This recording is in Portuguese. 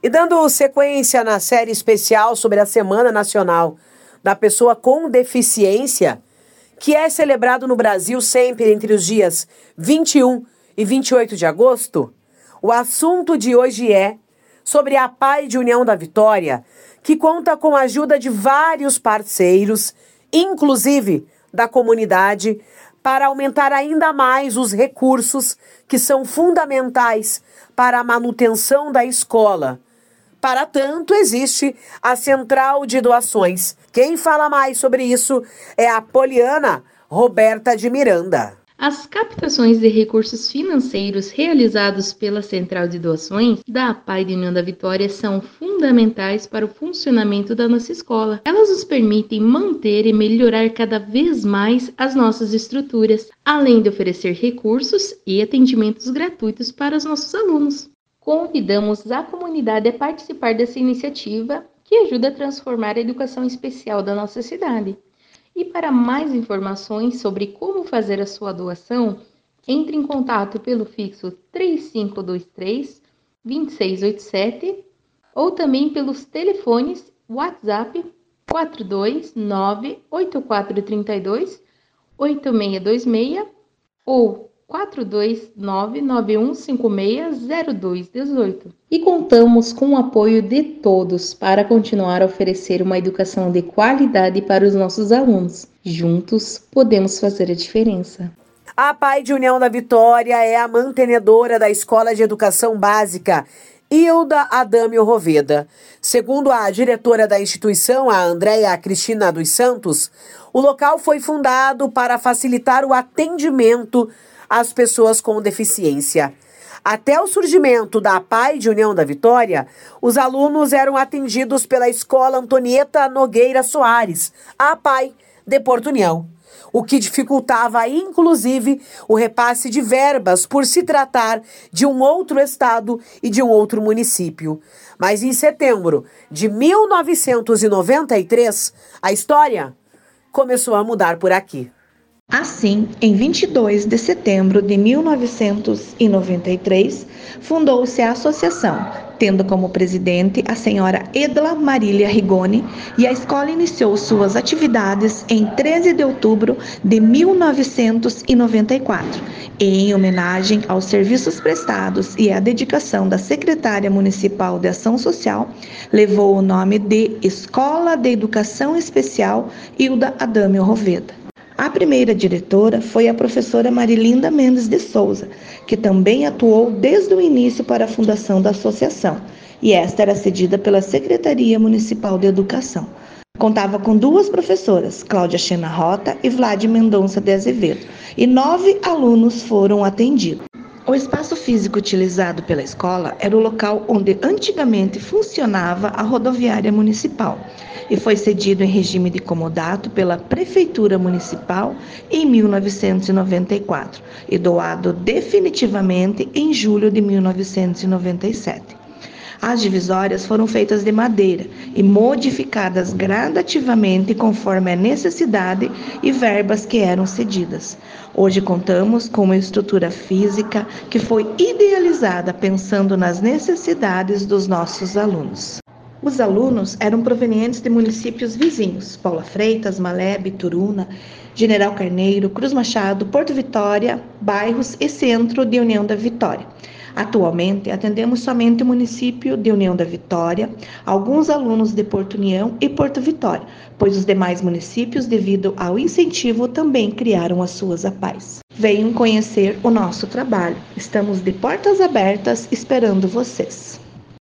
E dando sequência na série especial sobre a Semana Nacional da Pessoa com Deficiência, que é celebrado no Brasil sempre entre os dias 21 e 28 de agosto, o assunto de hoje é sobre a PAI de União da Vitória, que conta com a ajuda de vários parceiros, inclusive da comunidade, para aumentar ainda mais os recursos que são fundamentais para a manutenção da escola. Para tanto, existe a Central de Doações. Quem fala mais sobre isso é a Poliana Roberta de Miranda. As captações de recursos financeiros realizados pela Central de Doações da PAI de União da Vitória são fundamentais para o funcionamento da nossa escola. Elas nos permitem manter e melhorar cada vez mais as nossas estruturas, além de oferecer recursos e atendimentos gratuitos para os nossos alunos. Convidamos a comunidade a participar dessa iniciativa que ajuda a transformar a educação especial da nossa cidade. E para mais informações sobre como fazer a sua doação, entre em contato pelo fixo 3523-2687 ou também pelos telefones WhatsApp 429-8432-8626 ou 429-9156-0218. E contamos com o apoio de todos para continuar a oferecer uma educação de qualidade para os nossos alunos. Juntos, podemos fazer a diferença. A PAI de União da Vitória é a mantenedora da Escola de Educação Básica Hilda Adâmio Roveda. Segundo a diretora da instituição, a Andréia Cristina dos Santos, o local foi fundado para facilitar o atendimento às pessoas com deficiência. Até o surgimento da PAI de União da Vitória, os alunos eram atendidos pela Escola Antonieta Nogueira Soares, a PAI de Porto União, o que dificultava, inclusive, o repasse de verbas por se tratar de um outro estado e de um outro município. Mas em setembro de 1993, a história começou a mudar por aqui. Assim, em 22 de setembro de 1993, fundou-se a associação, tendo como presidente a senhora Edla Marília Rigoni, e a escola iniciou suas atividades em 13 de outubro de 1994, em homenagem aos serviços prestados e à dedicação da secretária municipal de Ação Social, levou o nome de Escola de Educação Especial Hilda Adâmio Roveda. A primeira diretora foi a professora Marilinda Mendes de Souza, que também atuou desde o início para a fundação da associação, e esta era cedida pela Secretaria Municipal de Educação. Contava com 2 professoras, Cláudia Xena Rota e Vlad Mendonça de Azevedo, e 9 alunos foram atendidos. O espaço físico utilizado pela escola era o local onde antigamente funcionava a rodoviária municipal e foi cedido em regime de comodato pela Prefeitura Municipal em 1994 e doado definitivamente em julho de 1997. As divisórias foram feitas de madeira e modificadas gradativamente conforme a necessidade e verbas que eram cedidas. Hoje contamos com uma estrutura física que foi idealizada pensando nas necessidades dos nossos alunos. Os alunos eram provenientes de municípios vizinhos: Paula Freitas, Malebe, Turuna, General Carneiro, Cruz Machado, Porto Vitória, bairros e centro de União da Vitória. Atualmente, atendemos somente o município de União da Vitória, alguns alunos de Porto União e Porto Vitória, pois os demais municípios, devido ao incentivo, também criaram as suas APAIs. Venham conhecer o nosso trabalho. Estamos de portas abertas esperando vocês.